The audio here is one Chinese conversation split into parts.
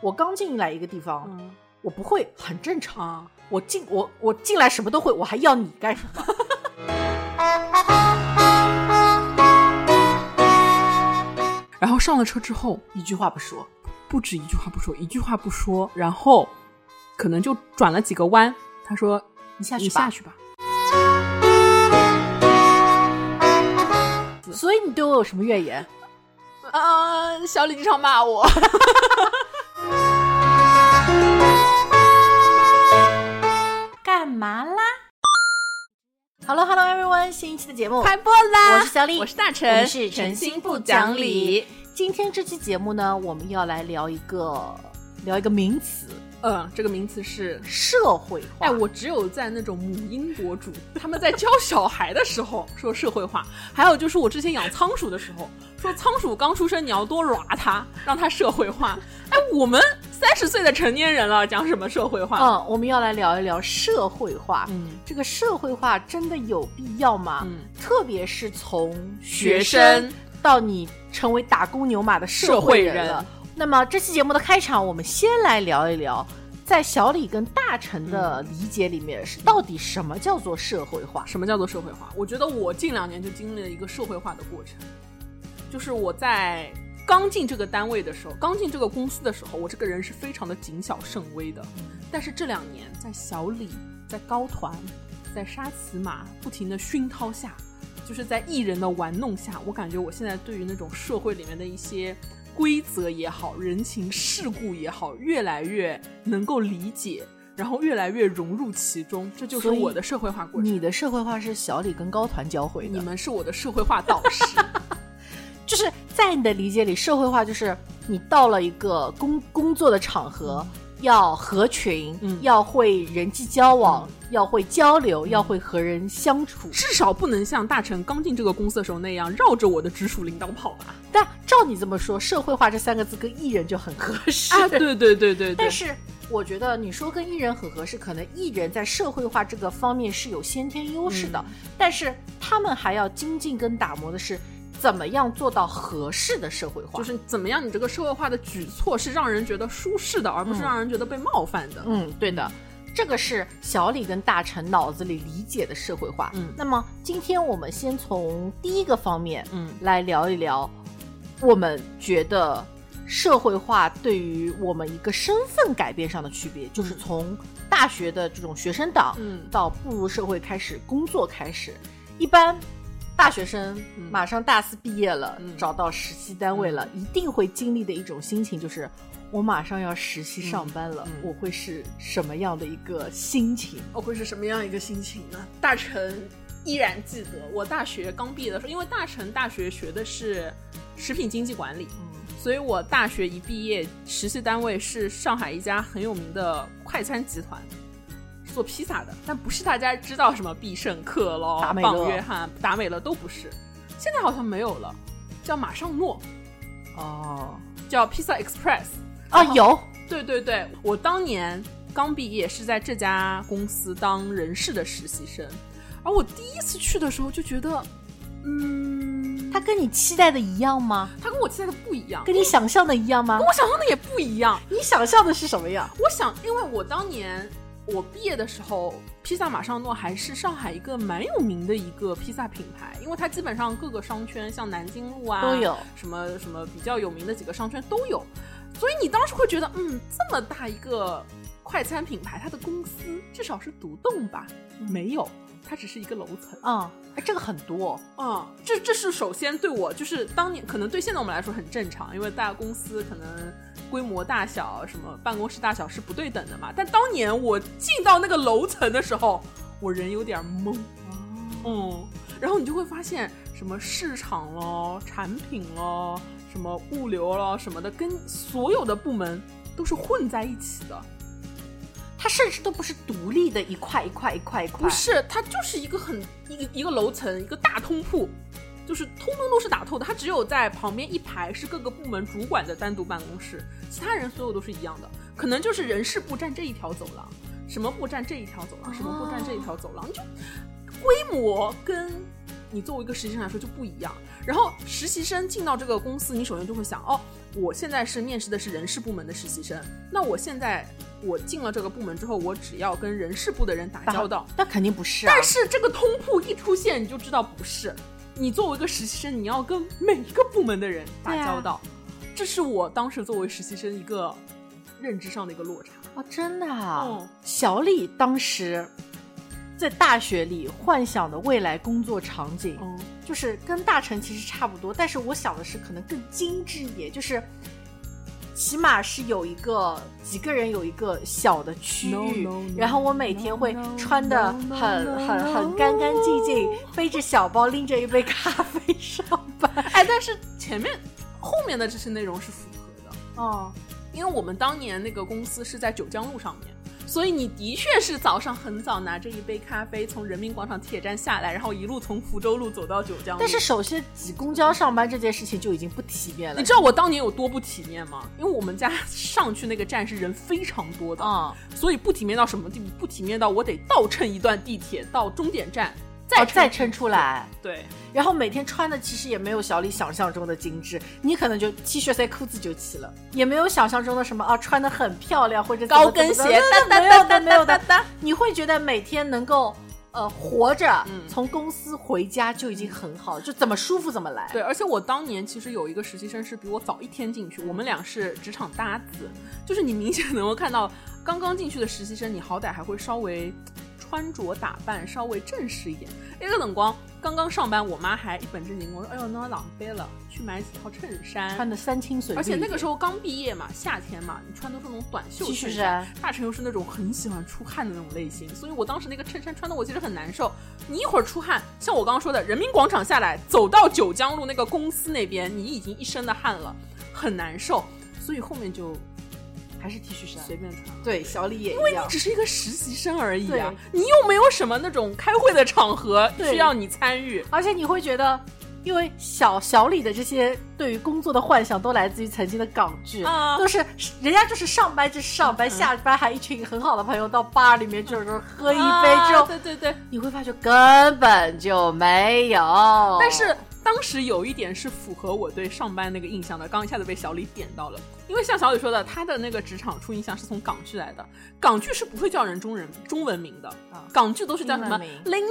我刚进来一个地方，我不会很正常，我进来什么都会，我还要你干什么？ 然后上了车之后， 一句话不说， 不止一句话不说，一句话不说，然后可能就转了几个弯，他说你下去吧。所以你对我有什么怨言？ 小李经常骂我。 干嘛啦 ？Hello everyone， 新一期的节目开播啦！ 我是小李， 我是大陈， 我们是诚心不讲理。今天这期节目呢，我们要来聊一个名词。 这个名词是社会化。 我只有在那种母婴博主他们在教小孩的时候说社会化，还有就是我之前养仓鼠的时候说仓鼠刚出生你要多抓它，让它社会化。我们30岁的成年人了，讲什么社会化？ 我们要来聊一聊社会化。这个社会化真的有必要吗？特别是从学生到你成为打工牛马的社会人了。那么这期节目的开场，我们先来聊一聊，在小李跟大陈的理解里面，到底什么叫做社会化？ 什么叫做社会化？我觉得我近2年就经历了一个社会化的过程，就是我在刚进这个单位的时候，刚进这个公司的时候，我这个人是非常的谨小慎微的。但是这2年，在小李、在高团、在沙琪玛不停的熏陶下，就是在艺人的玩弄下，我感觉我现在对于那种社会里面的一些规则也好，人情世故也好，越来越能够理解，然后越来越融入其中，这就是我的社会化过程。 你的社会化是小李跟高团教会的， 你们是我的社会化导师。 就是在你的理解里，社会化就是你到了一个工作的场合，要合群，要会人际交往，要会交流，要会和人相处， 至少不能像大陈刚进这个公司的时候那样绕着我的直属领导跑吧。 但照你这么说，社会化这3个字跟艺人就很合适啊！对。 但是我觉得你说跟艺人很合适，可能艺人在社会化这个方面是有先天优势的，但是他们还要精进跟打磨的是怎么样做到合适的社会化， 就是怎么样你这个社会化的举措是让人觉得舒适的，而不是让人觉得被冒犯的。 对的，这个是小李跟大陈脑子里理解的社会化。那么今天我们先从第一个方面来聊一聊，我们觉得社会化对于我们一个身份改变上的区别，就是从大学的这种学生党到步入社会开始工作开始。一般大学生马上大4毕业了，找到实习单位了，一定会经历的一种心情就是我马上要实习上班了，我会是什么样的一个心情？ 我会是什么样一个心情呢？大陈依然记得我大学刚毕业的时候，因为大陈大学学的是食品经济管理，所以我大学一毕业实习单位是上海一家很有名的快餐集团，做披萨的，但不是大家知道什么必胜客咯、棒约翰、达美乐都不是，现在好像没有了，叫马尚诺，叫 Pizza Express 有， 对，我当年刚毕业是在这家公司当人事的实习生，而我第一次去的时候就觉得他跟你期待的一样吗？ 他跟我期待的不一样。 跟你想象的一样吗？ 跟我想象的也不一样。 你想象的是什么样？ 因为我当年我毕业的时候，披萨马尚诺还是上海一个蛮有名的一个披萨品牌，因为它基本上各个商圈，像南京路啊都有， 什么比较有名的几个商圈都有，所以你当时会觉得，这么大一个快餐品牌，它的公司至少是独栋吧？没有，它只是一个楼层。 这个很多这是首先对我，就是当年可能对现在我们来说很正常，因为大公司可能规模大小什么办公室大小是不对等的嘛，但当年我进到那个楼层的时候，我人有点懵。然后你就会发现什么市场咯、产品咯、什么物流咯什么的，跟所有的部门都是混在一起的， 它甚至都不是独立的一块， 不是，它就是一个楼层，一个大通铺，就是通通都是打透的，它只有在旁边一排是各个部门主管的单独办公室，其他人所有都是一样的，可能就是人事部占这一条走廊，什么部占这一条走廊，什么部占这一条走廊，就规模跟你作为一个实习生来说就不一样。然后实习生进到这个公司，你首先就会想，哦，我现在是面试的是人事部门的实习生，那我现在我进了这个部门之后，我只要跟人事部的人打交道。 那肯定不是啊。 但是这个通铺一出现，你就知道不是。你作为一个实习生，你要跟每一个部门的人打交道，这是我当时作为实习生一个认知上的一个落差。 哦，真的啊。小李当时在大学里幻想的未来工作场景，就是跟大成其实差不多，但是我想的是可能更精致一点，就是起码是有一个几个人有一个小的区域，然后我每天会穿的很干干净净，背着小包，拎着一杯咖啡上班。 哎，但是后面的这些内容是符合的。因为我们当年那个公司是在九江路上面，所以你的确是早上很早拿着一杯咖啡从人民广场铁站下来，然后一路从福州路走到九江路。 但是首先挤公交上班这件事情就已经不体面了。 你知道我当年有多不体面吗？因为我们家上去那个站是人非常多的，所以不体面到什么地步？不体面到我得倒乘一段地铁到终点站， 再撑出来。 对， 然后每天穿的其实也没有小李想象中的精致，你可能就 T 恤塞裤子就齐了，也没有想象中的什么穿得很漂亮或者高跟鞋， 没有的。你会觉得每天能够活着从公司回家就已经很好，就怎么舒服怎么来。 对，而且我当年其实有一个实习生是比我早一天进去，我们俩是职场搭子，就是你明显能够看到刚刚进去的实习生，你好歹还会稍微穿着打扮稍微正式一点。那个冷光刚刚上班，我妈还一本正经跟我说，哎呦那狼狈了，去买几套衬衫， 穿的三清随律。 而且那个时候刚毕业嘛，夏天嘛，你穿都是那种短袖衬衫，大成又是那种很喜欢出汗的那种类型，所以我当时那个衬衫穿的我其实很难受。你一会儿出汗，像我刚刚说的人民广场下来走到九江路那个公司那边，你已经一身的汗了，很难受，所以后面就还是 T 恤衫随便穿。 对，小李也一样， 因为你只是一个实习生而已啊，你又没有什么那种开会的场合需要你参与， 而且你会觉得，因为小李的这些对于工作的幻想都来自于曾经的港剧，都是人家就是上班就是上班，下班还一群很好的朋友到 bar 里面就是喝一杯之后， 对， 你会发觉根本就没有。 但是当时有一点是符合我对上班那个印象的，刚一下子被小李点到了。因为像小李说的，他的那个职场初印象是从港剧来的，港剧是不会叫人中文名的，港剧都是叫什么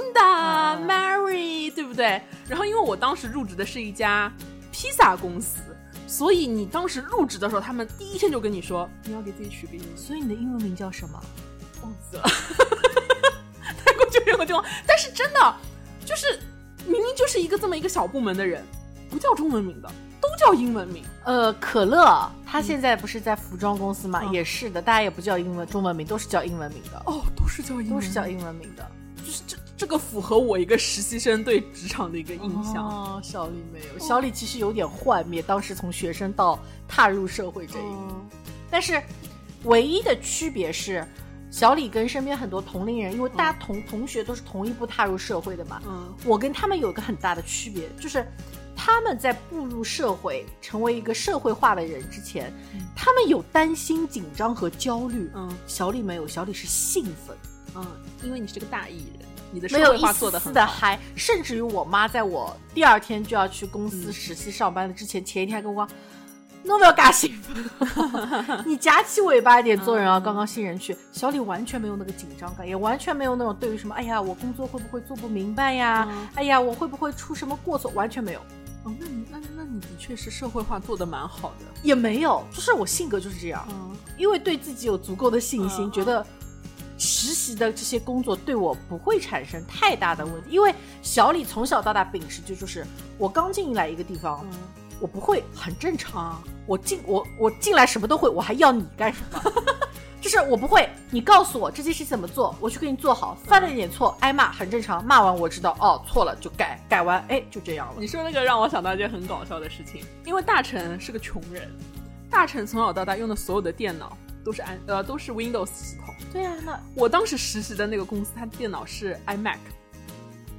Linda、Mary， 对不对？然后因为我当时入职的是一家披萨公司，所以你当时入职的时候，他们第一天就跟你说你要给自己取个英文。 所以你的英文名叫什么？ 忘记了，泰国就有个地方，但是真的就是明明就是一个这么一个小部门的人，不叫中文名的，都叫英文名。 可乐他现在不是在服装公司嘛，也是的，大家也不叫中文名，都是叫英文名的。 都是叫英文名的， 就是这个符合我一个实习生对职场的一个印象。 小李没有，小李其实有点幻灭，当时从学生到踏入社会这一步，但是唯一的区别是，小李跟身边很多同龄人，因为大家同学都是同一步踏入社会的嘛，我跟他们有一个很大的区别，就是他们在步入社会成为一个社会化的人之前，他们有担心紧张和焦虑，小李没有，小李是兴奋， 因为你是个大艺人，你的社会化做得很好， 没有一丝的嗨，甚至于我妈在我第二天就要去公司实习上班的之前，前一天还跟我说那不要嘎兴奋你夹起尾巴一点做人啊，刚刚新人去。小李完全没有那个紧张感，也完全没有那种对于什么哎呀我工作会不会做不明白呀，哎呀我会不会出什么过错，完全没有。 那你的确是社会化做得蛮好的。 也没有，就是我性格就是这样，因为对自己有足够的信心，觉得实习的这些工作对我不会产生太大的问题。因为小李从小到大秉持就是我刚进来一个地方，我不会很正常，我进来什么都会，我还要你干什么就是我不会，你告诉我这件事怎么做，我去给你做好，犯了一点错挨骂很正常，骂完我知道错了就改完就这样了。 你说那个让我想到一件很搞笑的事情，因为大成是个穷人，大成从小到大用的所有的电脑都是Windows 系统。 对啊，那我当时实习的那个公司，它电脑是 iMac，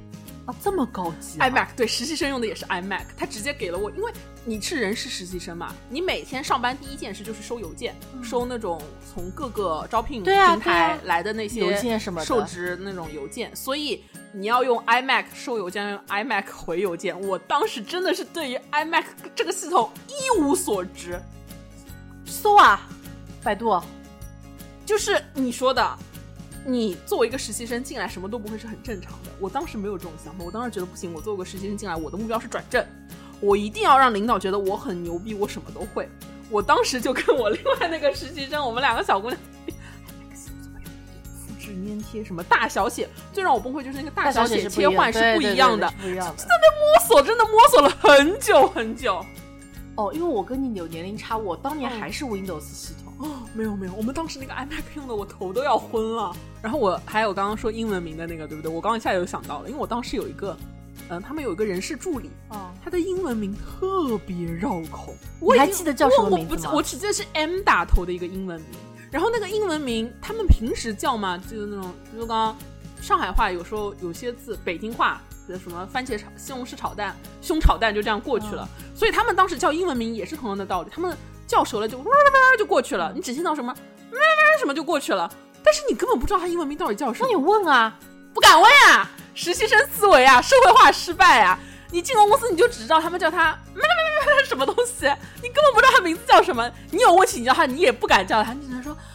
啊，这么高级 iMac 对，实习生用的也是 iMac， 他直接给了我，因为你是人事实习生嘛，你每天上班第一件事就是收邮件，收那种从各个招聘平台来的那些邮件什么受职那种邮件，所以你要用 iMac 收邮件，用 iMac 回邮件。我当时真的是对于 iMac 这个系统一无所知。 搜啊，百度， 就是你说的。你作为一个实习生进来什么都不会是很正常的，我当时没有这种想法，我当时觉得不行，我作为一个实习生进来，我的目标是转正，我一定要让领导觉得我很牛逼，我什么都会。我当时就跟我另外那个实习生，我们两个小姑娘复制粘贴什么大小写，最让我崩溃就是那个大小写切换是不一样的， 不一样的， 在那摸索，真的摸索了很久很久。 哦，因为我跟你有年龄差，我当年还是 Windows 系统。 没有，我们当时那个 iMac 用的我头都要昏了。然后我还有刚刚说英文名的那个，对不对？我刚刚一下就想到了，因为我当时有一个，他们有一个人事助理，他的英文名特别绕口。 你还记得叫什么名字吗？ 我只记得是 M 打头的一个英文名。然后那个英文名，他们平时叫嘛，就是那种，比如刚刚上海话有时候有些字，北京话。什么番茄炒西红柿炒蛋胸炒蛋就这样过去了，所以他们当时叫英文名也是同样的道理，他们叫熟了就就过去了，你只听到什么什么就过去了，但是你根本不知道他英文名到底叫什么。 那你问啊， 不敢问啊，实习生思维啊，社会化失败啊，你进公司你就只知道他们叫他什么东西，你根本不知道他名字叫什么，你有问题你叫他你也不敢叫他，你只能说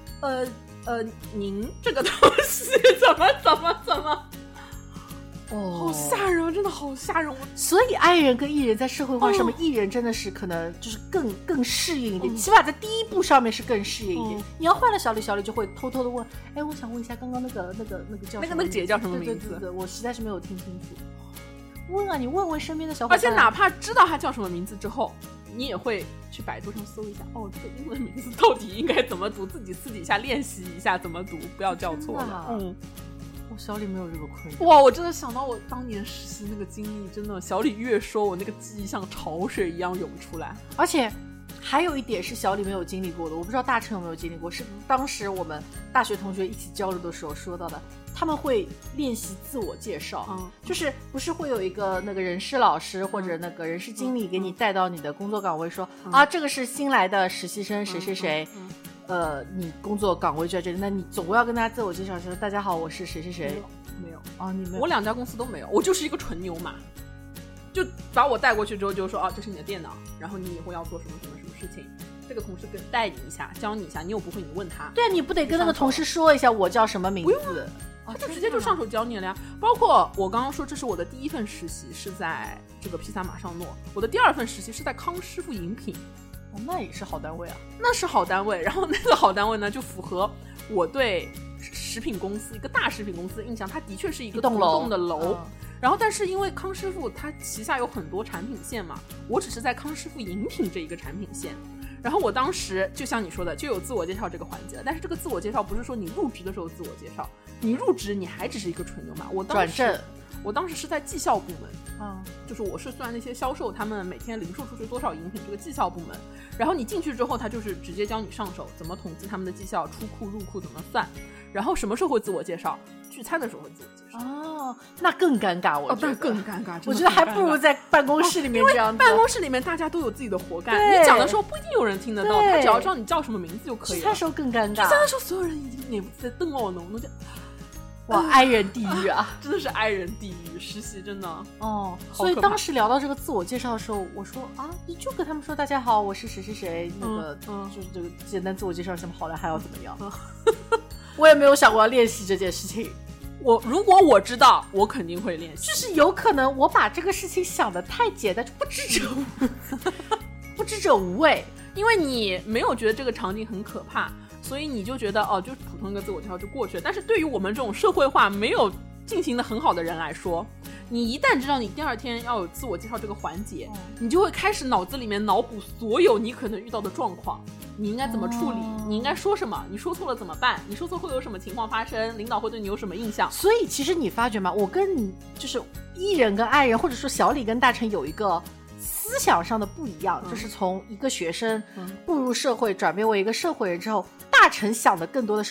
您这个东西怎么好吓人啊，真的好吓人。 所以 I 人跟 E 人在社会化上面，E 人真的是可能就是更适应一点，起码在第一步上面是更适应一点。你要换了小李就会偷偷的问，哎，我想问一下刚刚那个叫那个姐叫什么名字？ 对，我实在是没有听清楚。问啊，你问身边的小伙伴。 而且哪怕知道他叫什么名字之后，你也会去百度上搜一下，这个英文名字到底应该怎么读，自己私底下练习一下怎么读，不要叫错了。 我小李没有这个困扰。 哇，我真的想到我当年实习那个经历，真的小李越说，我那个记忆像潮水一样涌出来。 而且还有一点是小李没有经历过的，我不知道大成有没有经历过，是当时我们大学同学一起交流的时候说到的，他们会练习自我介绍，就是不是会有一个那个人事老师或者那个人事经理给你带到你的工作岗位说，这个是新来的实习生谁谁谁，你工作岗位就在这里，那你总归要跟大家自我介绍说，大家好，我是谁谁谁。 没有你没有。 我2家公司都没有，我就是一个纯牛马，就把我带过去之后就说，这是你的电脑，然后你以后要做什么事情，这个同事带你一下，教你一下，你有不会你问他。 对啊，你不得跟那个同事说一下我叫什么名字？ 他就直接就上手教你了呀。包括我刚刚说，这是我的第一份实习是在这个披萨马上诺，我的第2份实习是在康师傅饮品。 那也是好单位啊， 那是好单位。然后那个好单位呢，就符合我对食品公司一个大食品公司的印象，它的确是一个独栋的楼。然后但是因为康师傅它旗下有很多产品线嘛，我只是在康师傅饮品这一个产品线。然后我当时就像你说的，就有自我介绍这个环节了。但是这个自我介绍不是说你入职的时候自我介绍，你入职你还只是一个纯牛马。我当时是在绩效部门，就是我是算那些销售他们每天零售出去多少饮品这个绩效部门。然后你进去之后，他就是直接教你上手怎么统计他们的绩效，出库入库怎么算，然后什么时候会自我介绍，聚餐的时候会自我介绍。 那更尴尬，我觉得那更尴尬， 我觉得还不如在办公室里面这样子。 因为办公室里面大家都有自己的活干，你讲的时候不一定有人听得到，他只要知道你叫什么名字就可以了。 聚餐的时候更尴尬， 聚餐的时候所有人已经脸不在瞪我呢，我就哇，哀人地狱啊！ 真的是哀人地狱，实习真的所以当时聊到这个自我介绍的时候，我说你就跟他们说大家好，我是谁谁谁，那个就是这个简单自我介绍一下，好了还要怎么样？我也没有想过要练习这件事情。 如果我知道，我肯定会练习。 就是有可能我把这个事情想得太简单，就不知者无畏， 因为你没有觉得这个场景很可怕。所以你就觉得就是普通一个自我介绍就过去了。但是对于我们这种社会化没有进行的很好的人来说，你一旦知道你第2天要有自我介绍这个环节，你就会开始脑子里面脑补所有你可能遇到的状况，你应该怎么处理，你应该说什么，你说错了怎么办，你说错会有什么情况发生，领导会对你有什么印象。 所以其实你发觉吗，我跟你就是 E 人跟 I 人，或者说小李跟大成有一个思想上的不一样，就是从一个学生步入社会转变为一个社会人之后，大成想的更多的时候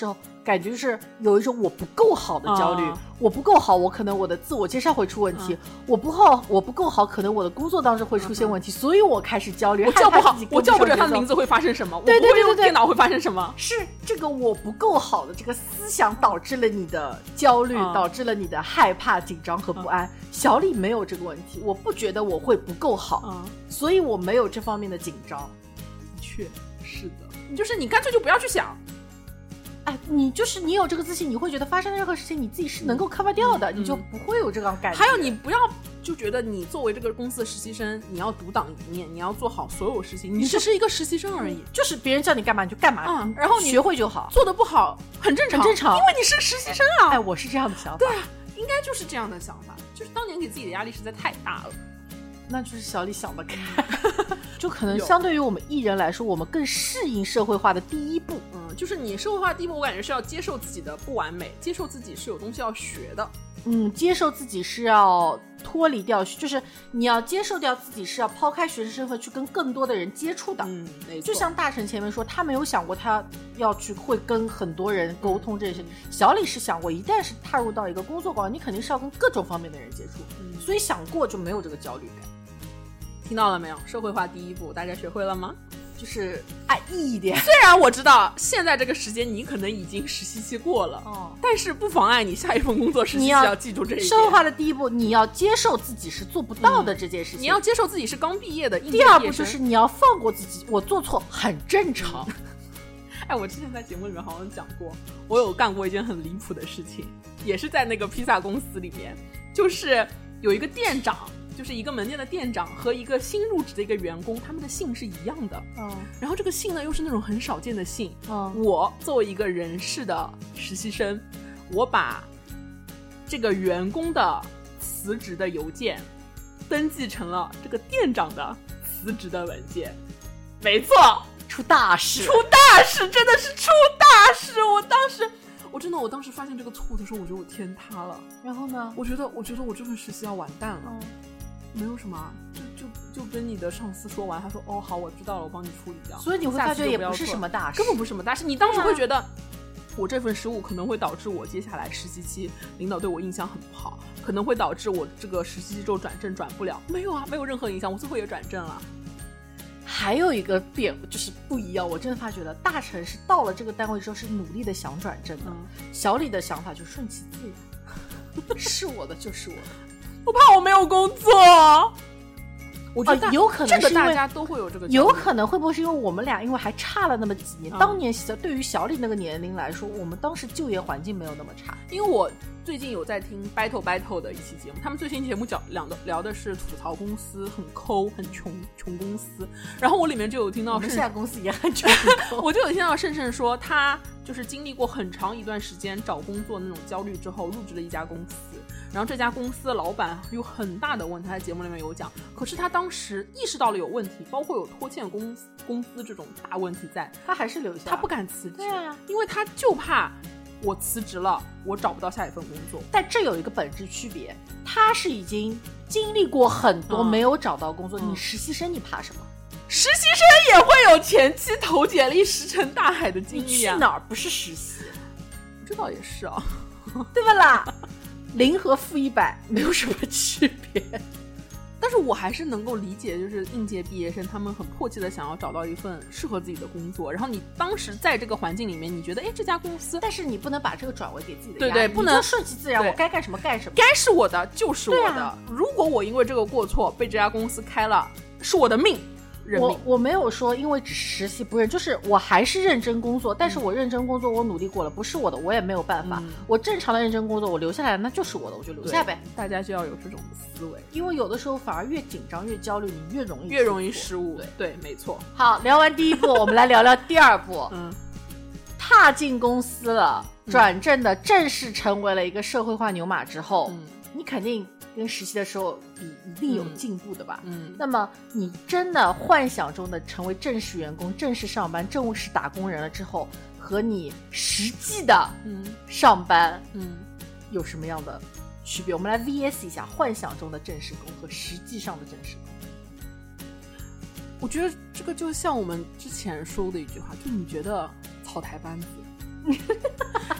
感觉就是有一种我不够好的焦虑，我不够好，我可能我的自我介绍会出问题，我不够好，可能我的工作当中会出现问题，所以我开始焦虑， 我叫不准他的名字会发生什么， 对对对对， 我不会用电脑会发生什么， 是这个我不够好的这个思想导致了你的焦虑，导致了你的害怕、紧张和不安。小李没有这个问题，我不觉得我会不够好，所以我没有这方面的紧张。 的确是的，就是你干脆就不要去想。 你有这个自信，你会觉得发生的任何事情你自己是能够 cover 掉的，你就不会有这种感觉。 还有你不要就觉得你作为这个公司的实习生，你要独当一面，你要做好所有事情，你只是一个实习生而已， 就是别人叫你干嘛你就干嘛， 然后你学会就好， 做得不好很正常，因为你是实习生啊。 我是这样的想法。 对啊，应该就是这样的想法，就是当年给自己的压力实在太大了。 那就是小李想得开，就可能相对于我们艺人来说，我们更适应社会化的第一步。 就是你社会化的第一步，我感觉是要接受自己的不完美，接受自己是有东西要学的。 接受自己是要脱离掉，就是你要接受掉自己是要抛开学生身份去跟更多的人接触的。 没错。 就像大成前面说，他没有想过他要去会跟很多人沟通这些。小李是想过，一旦是踏入到一个工作岗，你肯定是要跟各种方面的人接触，所以想过就没有这个焦虑感。 听到了没有？社会化第一步，大家学会了吗？ 就是爱意一点。 虽然我知道现在这个时间你可能已经实习期过了，但是不妨碍你下一份工作实习期要记住这一点。 社会化的第一步，你要接受自己是做不到的这件事情， 你要接受自己是刚毕业的应届毕业生。第二步就是你要放过自己，我做错很正常。 我之前在节目里面好像讲过，我有干过一件很离谱的事情，也是在那个披萨公司里面，就是有一个店长，就是一个门店的店长和一个新入职的一个员工，他们的姓是一样的。然后这个姓呢又是那种很少见的姓。我作为一个人事的实习生，我把这个员工的辞职的邮件登记成了这个店长的辞职的文件。没错， 出大事， 真的是出大事。我当时发现这个错误的时候，我觉得我天塌了。 然后呢， 我觉得我这份实习要完蛋了。没有什么，就跟你的上司说完，他说好，我知道了，我帮你处理掉。 所以你会发觉也不是什么大事， 根本不是什么大事。你当时会觉得，我这份失误可能会导致我接下来实习期领导对我印象很不好，可能会导致我这个实习期之后转正转不了。没有啊，没有任何影响，我最后也转正了。 还有一个就是不一样，我真的发觉了，大成是到了这个单位之后是努力的想转正的，小李的想法就顺其自然，是我的就是我的， 我怕我没有工作。我觉得有可能是因为大家都会有这个， 有可能会不会是因为我们俩因为还差了那么几年，当年对于小李那个年龄来说，我们当时就业环境没有那么差。 因为我最近有在听 Battle 的一期节目，他们最新节目聊的是吐槽公司很抠很穷公司，然后我里面就有听到我们现在公司也很穷我就有听到盛说他就是经历过很长一段时间找工作那种焦虑之后入职了一家公司，然后这家公司的老板有很大的问题，他在节目里面有讲，可是他当时意识到了有问题，包括有拖欠工资这种大问题在， 他还是留下， 他不敢辞职。 对啊， 因为他就怕我辞职了我找不到下一份工作。 但这有一个本质区别，他是已经经历过很多没有找到工作，你实习生你怕什么？ 实习生也会有前期投简历石沉大海的经历啊！ 你去哪儿不是实习？ 这倒也是啊， 对吧啦？0和-100没有什么区别。 但是我还是能够理解，就是应届毕业生他们很迫切的想要找到一份适合自己的工作，然后你当时在这个环境里面，你觉得这家公司， 但是你不能把这个转为给自己的压力， 对，不能就顺其自然，我该干什么干什么， 该是我的就是我的。如果我因为这个过错被这家公司开了，是我的命。 我没有说因为只是实习不认，就是我还是认真工作，但是我认真工作我努力过了，不是我的我也没有办法，我正常的认真工作我留下来那就是我的，我就留下呗。 大家就要有这种思维， 因为有的时候反而越紧张越焦虑，你越容易失误。对，没错。 好，聊完第一步我们来聊聊第二步。踏进公司了，转正的正式成为了一个社会化牛马之后，你肯定跟实习的时候一定有进步的吧？那么你真的幻想中的成为正式员工、正式上班、正式打工人了之后，和你实际的上班有什么样的区别？我们来 VS 一下幻想中的正式工和实际上的正式工。 我觉得这个就像我们之前说的一句话，就你觉得草台班子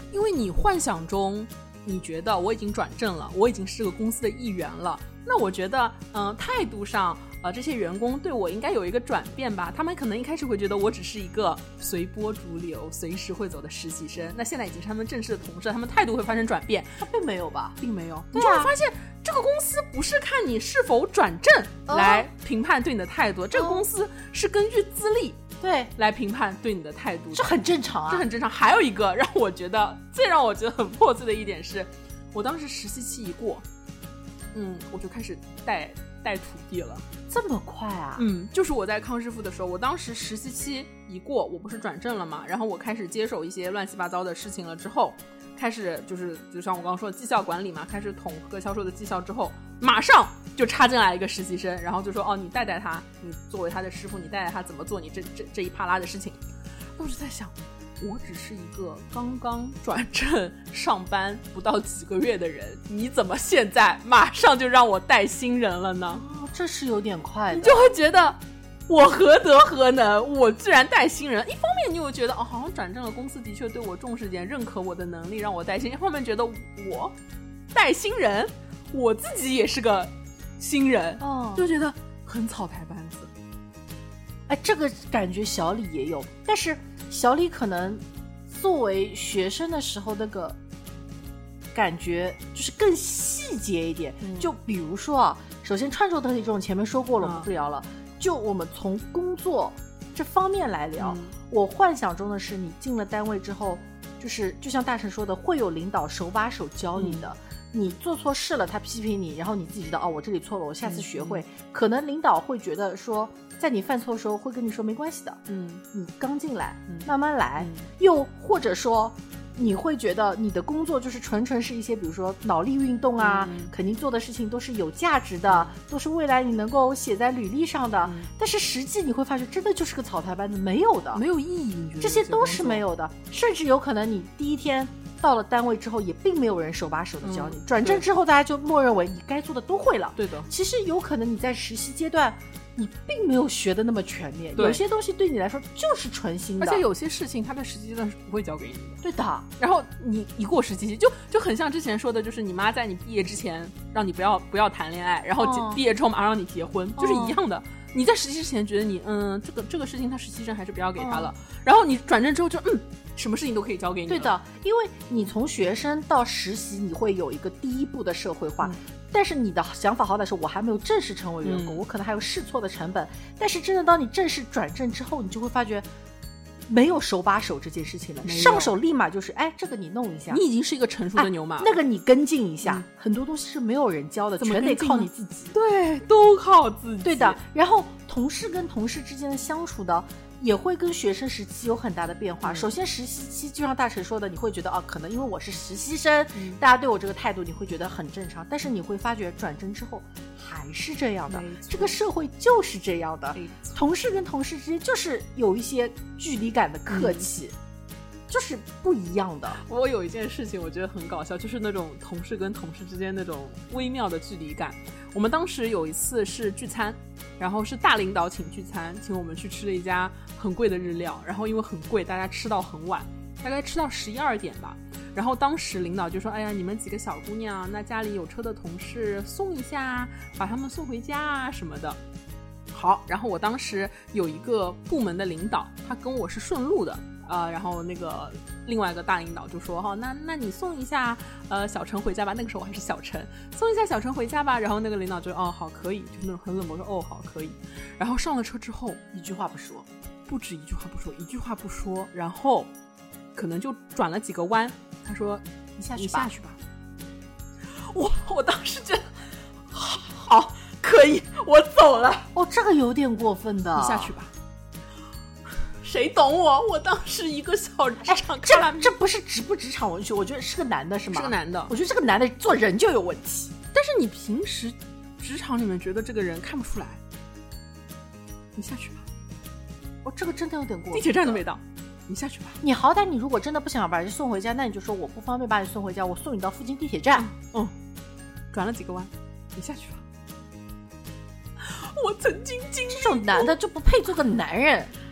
因为你幻想中你觉得我已经转正了，我已经是这个公司的一员了，那我觉得态度上这些员工对我应该有一个转变吧。他们可能一开始会觉得我只是一个随波逐流随时会走的实习生，那现在已经是他们正式的同事，他们态度会发生转变。 并没有吧？ 并没有。你就会发现这个公司不是看你是否转正来评判对你的态度，这个公司是根据资历对来评判对你的态度的， 这很正常啊， 这很正常。还有一个让我觉得很破碎的一点是，我当时实习期一过，我就开始带徒弟了。 这么快啊？ 就是我在康师傅的时候，我当时实习期一过，我不是转正了嘛，然后我开始接手一些乱七八糟的事情了之后，开始就像我刚刚说的绩效管理嘛，开始统合销售的绩效之后，马上就插进来一个实习生，然后就说你带他，你作为他的师傅，你带他怎么做你这一啪啦的事情。我就在想，我只是一个刚刚转正上班不到几个月的人，你怎么现在马上就让我带新人了呢？ 这是有点快的。 你就会觉得我何德何能，我居然带新人。一方面你又觉得好像转正了，公司的确对我重视点，认可我的能力让我带新人。一方面觉得我带新人，我自己也是个新人，就觉得很草台班子。 这个感觉小李也有，但是小李可能作为学生的时候那个感觉就是更细节一点。就比如说首先穿着得体这种前面说过了，我们不聊了。就我们从工作这方面来聊，我幻想中的是你进了单位之后，就像大成说的，会有领导手把手教你的。你做错事了，他批评你，然后你自己知道我这里错了，我下次学会。可能领导会觉得说，在你犯错的时候会跟你说没关系的，你刚进来，慢慢来。又或者说你会觉得你的工作就是纯是一些比如说脑力运动啊，肯定做的事情都是有价值的，都是未来你能够写在履历上的。但是实际你会发现真的就是个草台班子，没有的， 没有意义。 这些都是没有的，甚至有可能你第一天到了单位之后也并没有人手把手的教你，转正之后大家就默认为你该做的都会了。 对的， 其实有可能你在实习阶段你并没有学的那么全面，有些东西对你来说就是纯新的， 而且有些事情他在实习阶段是不会教给你的。 对的， 然后你一过实习期就很像之前说的，就是你妈在你毕业之前让你不要谈恋爱，然后毕业之后马上让你结婚，就是一样的。你在实习之前觉得你这个事情他实习生还是不要给他了，然后你转正之后就什么事情都可以交给你了。 对的，因为你从学生到实习你会有一个第一步的社会化，但是你的想法好歹是我还没有正式成为员工，我可能还有试错的成本。但是真的当你正式转正之后，你就会发觉没有手把手这件事情了，上手立马就是这个你弄一下， 你已经是一个成熟的牛马， 那个你跟进一下，很多东西是没有人教的，全得靠你自己。 对，都靠自己。 对的，然后同事跟同事之间的相处的也会跟学生时期有很大的变化。首先实习期就像大成说的，你会觉得可能因为我是实习生，大家对我这个态度你会觉得很正常，但是你会发觉转正之后还是这样的，这个社会就是这样的，同事跟同事之间就是有一些距离感的客气，就是不一样的。 我有一件事情我觉得很搞笑，就是那种同事跟同事之间那种微妙的距离感。我们当时有一次是聚餐，然后是大领导请聚餐，请我们去吃了一家很贵的日料，然后因为很贵大家吃到很晚，大概吃到11、12点吧。然后当时领导就说，哎呀，你们几个小姑娘，那家里有车的同事送一下，把他们送回家啊什么的。好，然后我当时有一个部门的领导，他跟我是顺路的然后那个另外一个大领导就说那你送一下小陈回家吧，那个时候我还是小陈，送一下小陈回家吧。然后那个领导就好可以，就那种很冷漠说好可以。然后上了车之后一句话不说， 不止一句话不说，一句话不说，然后可能就转了几个弯，他说你下去吧。我当时觉得好可以，我走了。 这个有点过分的， 你下去吧。谁懂我？我当时一个小职场这不是职不职场文学，我觉得是个男的，是吗？ 是个男的。 我觉得这个男的做人就有问题。 但是你平时职场里面觉得这个人看不出来，你下去吧。 这个真的有点过分。 地铁站都没到，你下去吧。 你好歹你如果真的不想把人送回家，那你就说我不方便把你送回家，我送你到附近地铁站。 转了几个弯，你下去吧。我曾经经历这种男的就不配做个男人。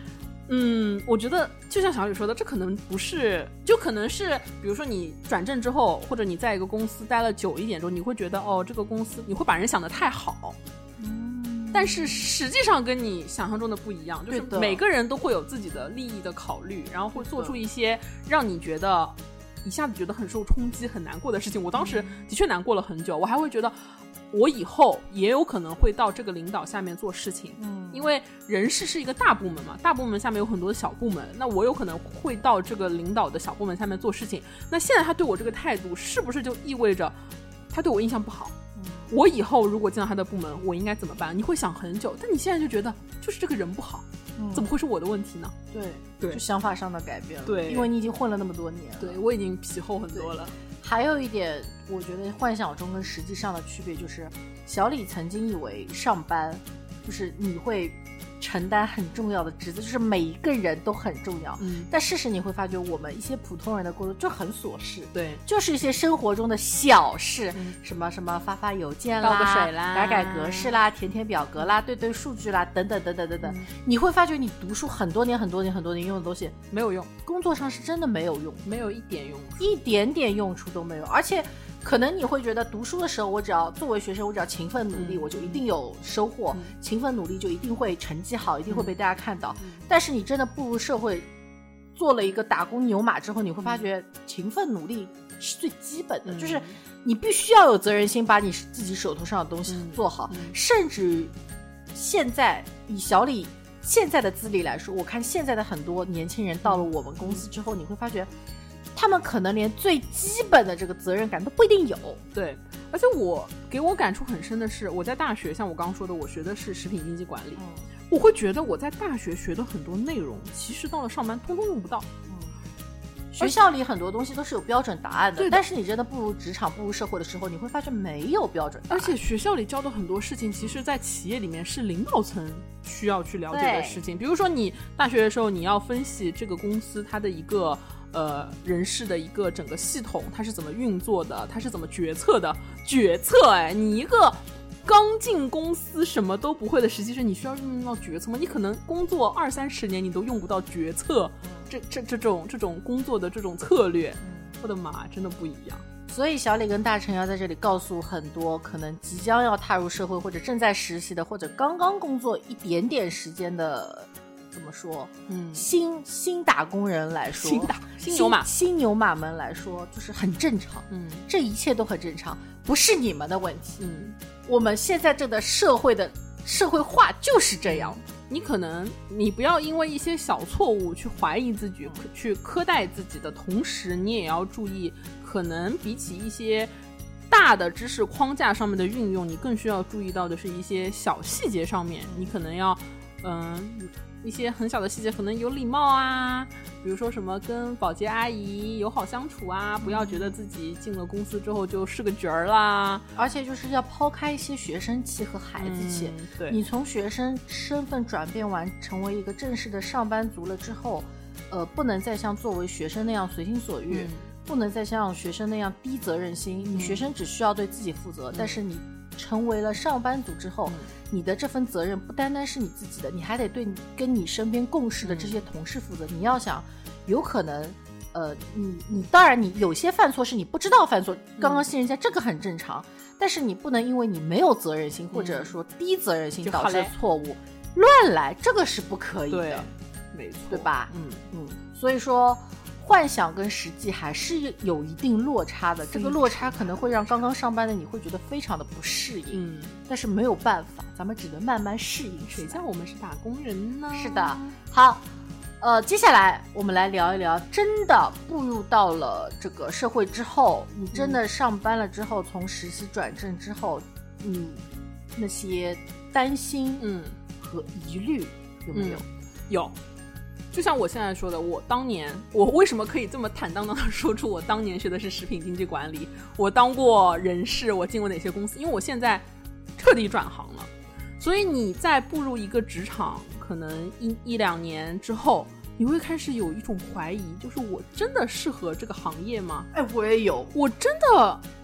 我觉得就像小李说的，这可能不是，就可能是比如说你转正之后，或者你在一个公司待了久一点之后，你会觉得这个公司你会把人想得太好，但是实际上跟你想象中的不一样，就是每个人都会有自己的利益的考虑，然后会做出一些让你觉得一下子觉得很受冲击很难过的事情。我当时的确难过了很久，我还会觉得我以后也有可能会到这个领导下面做事情，因为人事是一个大部门嘛，大部门下面有很多小部门，那我有可能会到这个领导的小部门下面做事情。那现在他对我这个态度是不是就意味着他对我印象不好？我以后如果进到他的部门我应该怎么办？你会想很久，但你现在就觉得就是这个人不好，怎么会是我的问题呢？ 对，就想法上的改变了。 对， 因为你已经混了那么多年了。 对，我已经皮厚很多了。 还有一点我觉得幻想中跟实际上的区别就是，小李曾经以为上班就是你会承担很重要的职责，就是每一个人都很重要，但事实你会发觉我们一些普通人的工作就很琐事， 对， 就是一些生活中的小事，什么什么发邮件啦， 倒个水啦， 改格式啦，填表格啦，对数据啦，等等等等等等，你会发觉你读书很多年用的东西没有用， 工作上是真的没有用， 没有一点用处， 一点点用处都没有。而且可能你会觉得读书的时候我只要作为学生我只要勤奋努力，我就一定有收获，勤奋努力就一定会成绩好，一定会被大家看到，但是你真的步入社会做了一个打工牛马之后，你会发觉勤奋努力是最基本的，就是你必须要有责任心，把你自己手头上的东西做好，甚至于现在以小李现在的资历来说，我看现在的很多年轻人到了我们公司之后，你会发觉他们可能连最基本的这个责任感都不一定有。 对，而且给我感触很深的是，我在大学像我刚刚说的，我学的是食品经济管理，我会觉得我在大学学的很多内容其实到了上班通通用不到。 学校里很多东西都是有标准答案的，但是你真的步入职场步入社会的时候，你会发现没有标准答案。 而且学校里教的很多事情，其实在企业里面是领导层需要去了解的事情。比如说你大学的时候你要分析这个公司它的一个人事的一个整个系统，它是怎么运作的，它是怎么决策的。你一个刚进公司什么都不会的实习生，你需要用到决策吗？你可能工作20-30年你都用不到决策，这种工作的这种策略，我的妈，真的不一样。 所以小李跟大成要在这里告诉很多可能即将要踏入社会或者正在实习的，或者刚刚工作一点点时间的，怎么说，新打工人来说，新牛马们来说，就是很正常，这一切都很正常，不是你们的问题，我们现在这个社会化就是这样。你不要因为一些小错误去怀疑自己，去苛待自己的同时，你也要注意，可能比起一些大的知识框架上面的运用，你更需要注意到的是一些小细节上面，你可能要一些很小的细节，可能有礼貌啊，比如说什么跟保洁阿姨友好相处啊，不要觉得自己进了公司之后就是个角儿啦。 而且就是要抛开一些学生气和孩子气， 对， 你从学生身份转变完成为一个正式的上班族了之后，不能再像作为学生那样随心所欲，不能再像学生那样低责任心，你学生只需要对自己负责，但是你成为了上班族之后，你的这份责任不单单是你自己的，你还得对跟你身边共事的这些同事负责。你要想，有可能你当然你有些犯错是你不知道犯错，刚刚新人家这个很正常，但是你不能因为你没有责任心，或者说低责任心导致错误乱来，这个是不可以的。 对，没错， 对吧？所以说幻想跟实际还是有一定落差的，这个落差可能会让刚刚上班的你会觉得非常的不适应，但是没有办法，咱们只能慢慢适应。 谁叫我们是打工人呢？ 是的。好，接下来我们来聊一聊，真的步入到了这个社会之后，你真的上班了之后，从实习转正之后，你那些担心和疑虑有没有？ 有。就像我现在说的，我为什么可以这么坦荡荡的说出我当年学的是食品经济管理，我当过人事，我进过哪些公司，因为我现在彻底转行了。所以你在步入一个职场可能1-2年之后，你会开始有一种怀疑，就是我真的适合这个行业吗？ 我也有，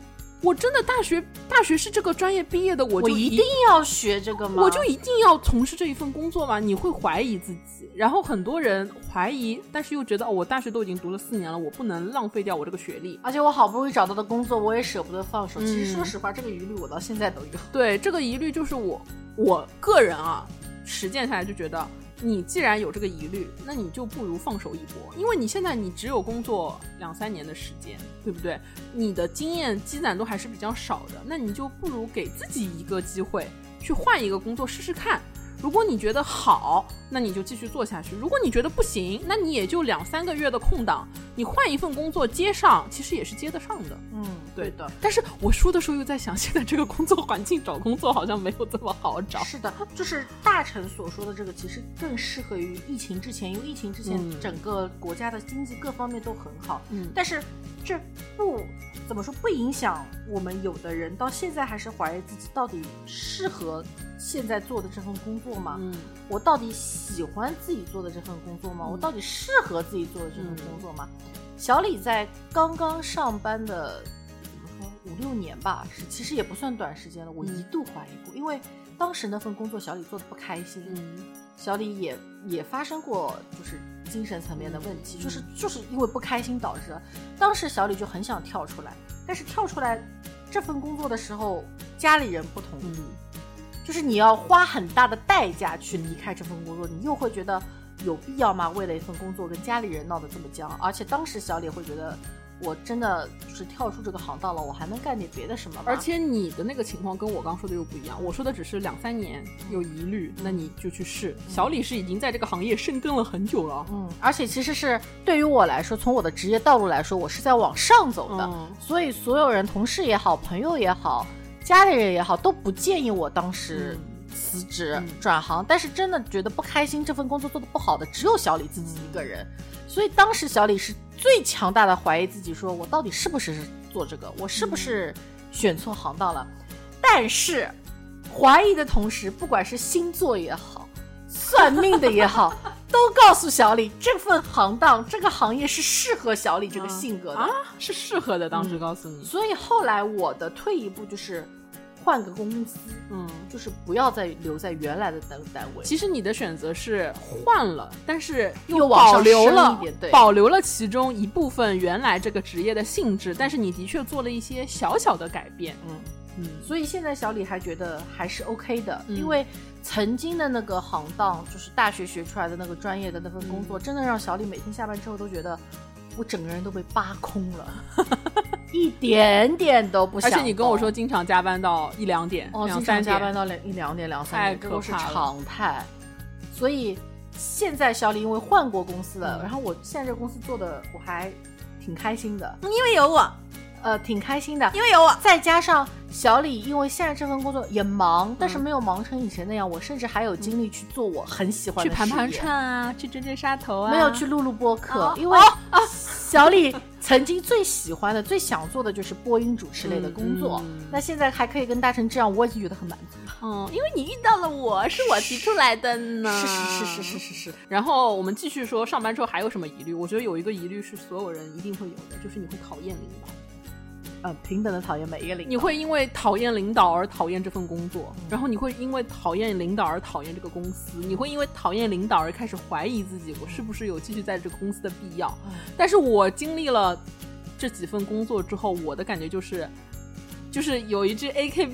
我真的大学是这个专业毕业的，我一定要学这个吗？ 我就一定要从事这一份工作吗？你会怀疑自己，然后很多人怀疑，但是又觉得我大学都已经读了4年了，我不能浪费掉我这个学历， 而且我好不容易找到的工作我也舍不得放手。其实说实话，这个疑虑我到现在都有。 对，这个疑虑就是我个人啊实践下来就觉得，你既然有这个疑虑，那你就不如放手一搏，因为你现在你只有工作2-3年的时间，对不对？你的经验积攒都还是比较少的，那你就不如给自己一个机会去换一个工作试试看。如果你觉得好，那你就继续做下去，如果你觉得不行，那你也就2-3个月的空档，你换一份工作接上，其实也是接得上的。对的。但是我说的时候又在想，现在这个工作环境找工作好像没有这么好找。 是的，就是大成所说的这个其实更适合于疫情之前，因为疫情之前整个国家的经济各方面都很好。但是这怎么说，不影响我们有的人到现在还是怀疑自己到底适合现在做的这份工作吗？我到底喜欢自己做的这份工作吗？我到底适合自己做的这份工作吗？小李在刚刚上班的怎么说5-6年吧，其实也不算短时间了，我一度怀疑过，因为当时那份工作小李做的不开心，小李也发生过就是精神层面的问题，就是因为不开心导致的。当时小李就很想跳出来，但是跳出来这份工作的时候，家里人不同意，就是你要花很大的代价去离开这份工作，你又会觉得有必要吗？为了一份工作跟家里人闹得这么僵，而且当时小李会觉得，我真的就是跳出这个行当了，我还能干点别的什么吗？ 而且你的那个情况跟我刚说的又不一样，我说的只是2-3年有疑虑，那你就去试。小李是已经在这个行业深耕了很久了， 而且其实是对于我来说，从我的职业道路来说，我是在往上走的，所以所有人，同事也好，朋友也好，家里人也好，都不建议我当时辞职转行，但是真的觉得不开心，这份工作做得不好的只有小李自己一个人，所以当时小李是最强大的怀疑自己，说我到底是不是做这个，我是不是选错行当了。但是怀疑的同时，不管是星座也好，算命的也好，都告诉小李这份行当这个行业是适合小李这个性格的， 是适合的，当时告诉你。 所以后来我的退一步就是换个公司，就是不要再留在原来的单位。 其实你的选择是换了，但是又保留了保留了其中一部分原来这个职业的性质，但是你的确做了一些小小的改变。 所以现在小李还觉得还是 OK 的，因为曾经的那个行当，就是大学学出来的那个专业的那份工作，真的让小李每天下班之后都觉得我整个人都被扒空了，一点点都不想。 而且你跟我说经常加班到1-2点， 经常加班到1-2点、2-3点，这都是常态。所以现在小李因为换过公司了，然后我现在这个公司做的我还挺开心的， 因为有我。 挺开心的， 因为有我。 再加上小李因为现在这份工作也忙，但是没有忙成以前那样，我甚至还有精力去做我很喜欢的事业， 去盘唱啊，去蒸沙头啊， 没有去录播客，因为小李曾经最喜欢的最想做的就是播音主持类的工作，那现在还可以跟大成这样，我已经觉得很满足了。 因为你遇到了我，是我提出来的呢。 是。 然后我们继续说上班之后还有什么疑虑？我觉得有一个疑虑是所有人一定会有的，就是你会讨厌领导。 平等的讨厌每一个领导， 你会因为讨厌领导而讨厌这份工作，然后你会因为讨厌领导而讨厌这个公司，你会因为讨厌领导而开始怀疑自己，我是不是有继续在这个公司的必要。但是我经历了这几份工作之后，我的感觉就是有一句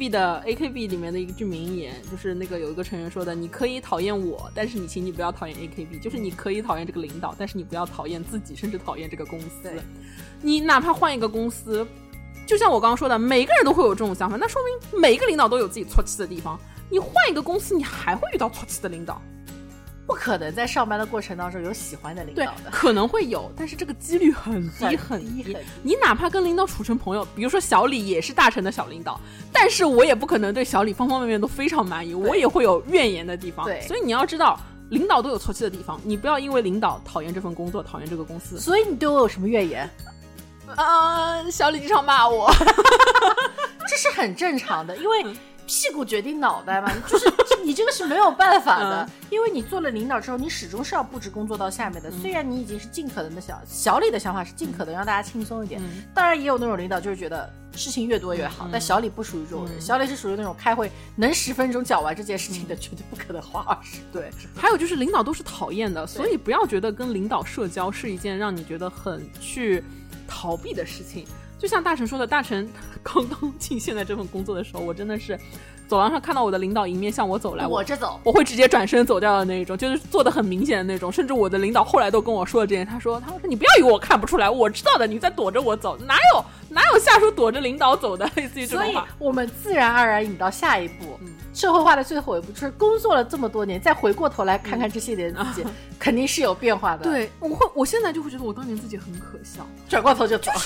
AKB 里面的一句名言，就是那个有一个成员说的，你可以讨厌我，但是请你不要讨厌 AKB， 就是你可以讨厌这个领导，但是你不要讨厌自己，甚至讨厌这个公司。你哪怕换一个公司，就像我刚刚说的，每个人都会有这种想法，那说明每个领导都有自己错气的地方。你换一个公司，你还会遇到错气的领导， 不可能在上班的过程当中有喜欢的领导的。 对，可能会有，但是这个几率很低很低。你哪怕跟领导处成朋友，比如说小李也是大成的小领导，但是我也不可能对小李方方面面都非常满意，我也会有怨言的地方。 对， 所以你要知道领导都有错气的地方，你不要因为领导讨厌这份工作，讨厌这个公司。 所以你对我有什么怨言？ 小李经常骂我， 这是很正常的，因为屁股决定脑袋嘛，就是你这个是没有办法的，因为你做了领导之后，你始终是要布置工作到下面的。虽然你已经是尽可能的小李的想法是尽可能让大家轻松一点，当然也有那种领导就是觉得事情越多越好，但小李不属于这种人，小李是属于那种开会能10分钟讲完这件事情的，绝对不可能花20。对， 还有就是领导都是讨厌的，所以不要觉得跟领导社交是一件让你觉得很去逃避的事情。就像大成说的，大成刚刚进现在这份工作的时候，我真的是走廊上看到我的领导迎面向我走来， 我这走， 我会直接转身走掉的那种，就是做的很明显的那种。甚至我的领导后来都跟我说了这件，他说你不要以为我看不出来，我知道的，你在躲着我走，哪有下属躲着领导走的，类似于这种话。 所以我们自然而然引到下一步，社会化的最后一步就是工作了这么多年，再回过头来看看这些年自己，肯定是有变化的。 对，我现在就会觉得我当年自己很可笑， 转过头就走，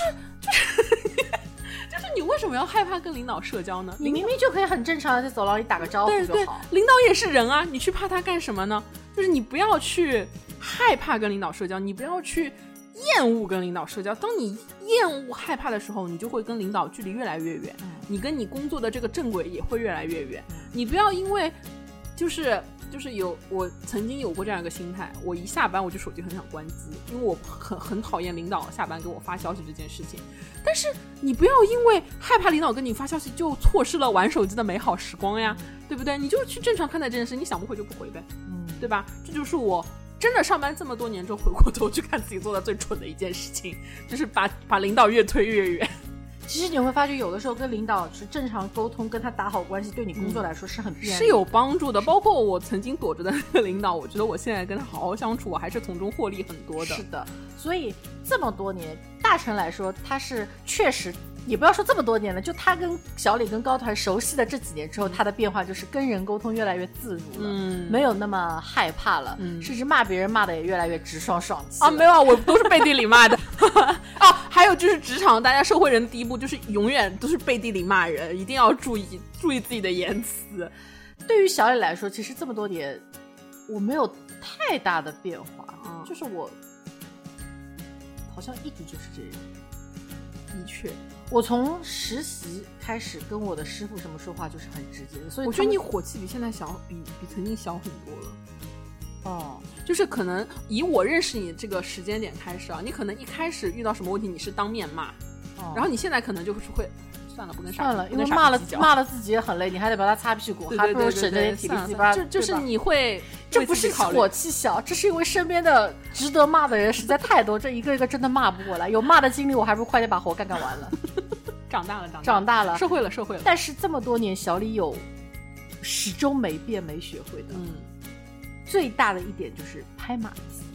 就是你为什么要害怕跟领导社交呢？ 你明明就可以很正常的在走廊里打个招呼就好。 对，领导也是人啊，你去怕他干什么呢？就是你不要去害怕跟领导社交，你不要去厌恶跟领导社交。当你厌恶害怕的时候，你就会跟领导距离越来越远，你跟你工作的这个正轨也会越来越远。你不要因为就是我曾经有过这样一个心态，我一下班我就手机很想关机，因为我很讨厌领导下班给我发消息这件事情。但是你不要因为害怕领导跟你发消息就错失了玩手机的美好时光呀，对不对？你就去正常看待这件事，你想不回就不回呗，对吧？这就是我真的上班这么多年之后回过头去看自己做的最蠢的一件事情，就是把领导越推越远。 其实你会发觉有的时候跟领导是正常沟通，跟他打好关系，对你工作来说是很便利的， 是有帮助的。包括我曾经躲着的那个领导，我觉得我现在跟他好好相处，我还是从中获利很多的。 是的，所以这么多年大成来说，他是确实也不要说这么多年了，就他跟小李跟高团熟悉的这几年之后，他的变化就是跟人沟通越来越自如了，没有那么害怕了，甚至骂别人骂的也越来越直爽爽气啊。没有啊，我都是背地里骂的哦，还有就是职场大家社会人的第一步就是永远都是背地里骂人，一定要注意自己的言辞。 对于小李来说，其实这么多年我没有太大的变化，就是我好像一直就是这样。 的确， 我从实习开始跟我的师傅什么说话就是很直接的，所以我觉得你火气比现在小，比曾经小很多了。就是可能以我认识你这个时间点开始啊，你可能一开始遇到什么问题你是当面骂，然后你现在可能就是会算了，不跟傻算了，因为骂了自己也很累，你还得帮他擦屁股，还不如省着点体力自己把就是你会， 这不是火气小，这是因为身边的值得骂的人实在太多，这一个一个真的骂不过来，有骂的经历我还不如快点把活干完了。长大了， 社会了。 但是这么多年小李有始终没变没学会的，最大的一点就是拍马屁。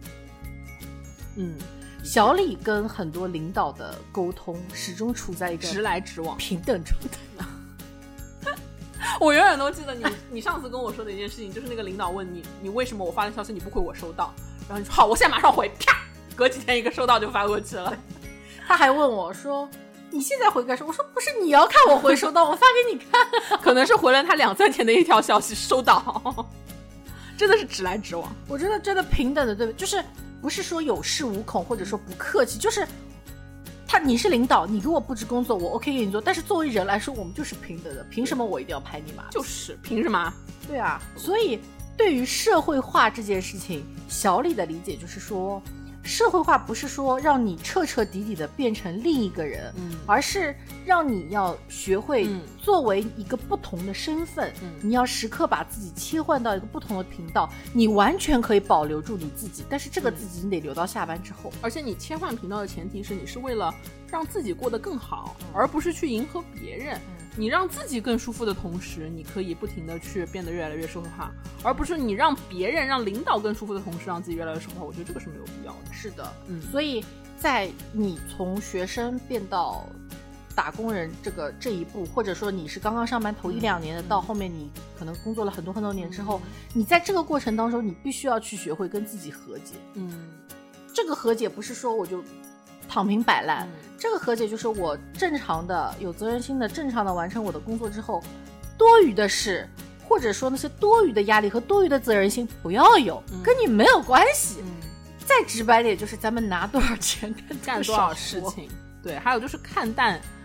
小李跟很多领导的沟通始终处在一个直来直往平等状态。 我永远都记得你上次跟我说的一件事情，就是那个领导问你为什么我发的消息你不回我收到，然后你说好，我现在马上回，啪，隔几天一个收到就发过去了。 他还问我说你现在回该说，我说不是你要看我回收到，我发给你看。 可能是回了他2-3天的一条消息收到。真的是直来直往， 我觉得真的平等的，对不对？就是不是说有恃无恐或者说不客气，就是你是领导，你给我布置工作我 OK 给你做，但是作为人来说我们就是平等的，凭什么我一定要拍你马屁？ 就是凭什么？ 对啊，所以对于社会化这件事情，小李的理解就是说，社会化不是说让你彻彻底底的变成另一个人，而是让你要学会作为一个不同的身份，你要时刻把自己切换到一个不同的频道，你完全可以保留住你自己，但是这个自己你得留到下班之后。 而且你切换频道的前提是你是为了让自己过得更好，而不是去迎合别人。你让自己更舒服的同时，你可以不停的去变得越来越社会化，而不是你让别人让领导更舒服的同时让自己越来越社会化。我觉得这个是没有必要的。 是的，所以在你从学生变到打工人这一步，或者说你是刚刚上班头1-2年的，到后面你可能工作了很多年之后，你在这个过程当中你必须要去学会跟自己和解。这个和解不是说我就躺平摆烂，这个和解就是我正常的有责任心的正常的完成我的工作之后，多余的事或者说那些多余的压力和多余的责任心不要有，跟你没有关系。再直白点就是咱们拿多少钱干多少事情。对，还有就是看淡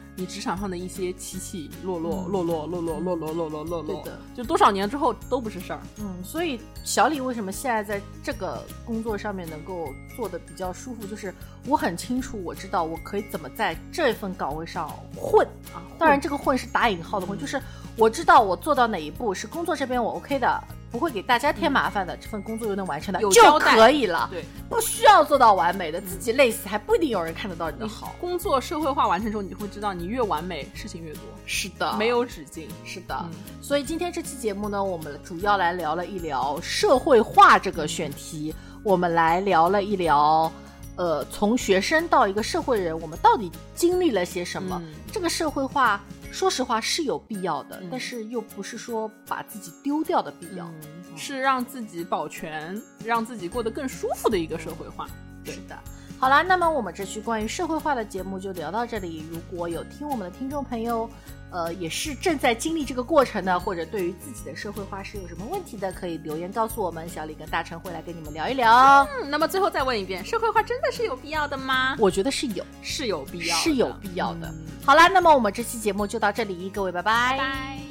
你职场上的一些起起落落， 对的， 就多少年之后都不是事儿。 所以小李为什么现在在这个工作上面能够做得比较舒服，就是我很清楚，我知道我可以怎么在这份岗位上混啊。当然，这个混是打引号的混，就是我知道我做到哪一步是工作这边我 OK 的，不会给大家添麻烦的，这份工作又能完成的就可以了。 对， 不需要做到完美的，自己累死还不一定有人看得到你的好。 工作社会化完成之后，你会知道你越完美，事情越多。 是的， 没有止境。 是的，所以今天这期节目呢，我们主要来聊了一聊社会化这个选题，我们来聊了一聊从学生到一个社会人，我们到底经历了些什么？这个社会化说实话是有必要的，但是又不是说把自己丢掉的必要， 是让自己保全，让自己过得更舒服的一个社会化。 对的。好啦，那么我们这期关于社会化的节目就聊到这里。如果有听我们的听众朋友也是正在经历这个过程的，或者对于自己的社会化是有什么问题的，可以留言告诉我们，小李跟大成会来跟你们聊一聊。 那么最后再问一遍，社会化真的是有必要的吗？ 我觉得是有必要的。好啦，那么我们这期节目就到这里，各位拜拜。 拜拜。